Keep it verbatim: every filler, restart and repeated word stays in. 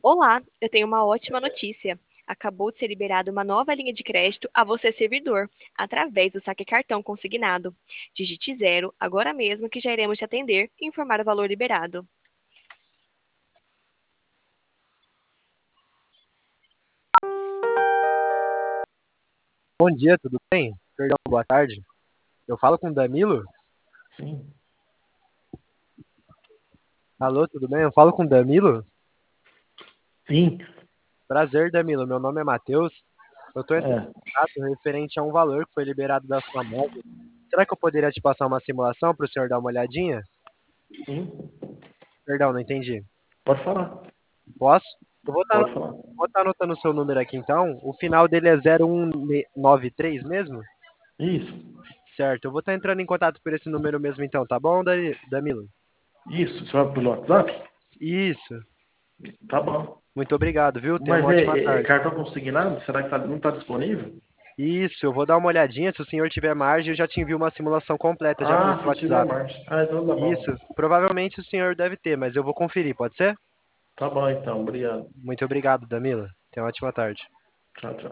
Olá, eu tenho uma ótima notícia. Acabou de ser liberada uma nova linha de crédito a você, servidor, através do saque cartão consignado. Digite zero agora mesmo que já iremos te atender e informar o valor liberado. Bom dia, tudo bem? Perdão, boa tarde. Eu falo com o Danilo? Sim, Alô, tudo bem? Eu falo com o Danilo? sim, Prazer, Danilo. Meu nome é Matheus. Eu estou entrando é, em contato referente a um valor que foi liberado da sua móvel. Será que eu poderia te passar uma simulação para o senhor dar uma olhadinha? sim, Perdão, não entendi. pode falar, Posso? Eu vou estar pode falar. vou estar anotando o seu número aqui então. O final dele é zero um nove três mesmo? Isso, Certo, eu vou estar entrando em contato por esse número mesmo então, tá bom, Dani- Danilo? isso, você vai pelo WhatsApp? Isso. Tá bom. Muito obrigado, viu? Tenha uma Mas ótima é, é tarde. cartão consignado? Será que tá- não está disponível? Isso, eu vou dar uma olhadinha. Se o senhor tiver margem, eu já te envio uma simulação completa já pelo Ah, seu se tiver WhatsApp. marcha. Ah, então tá bom. Isso, provavelmente o senhor deve ter, mas eu vou conferir, pode ser? Tá bom então, obrigado. Muito obrigado, Damila. Tenha uma ótima tarde. Tchau, tchau.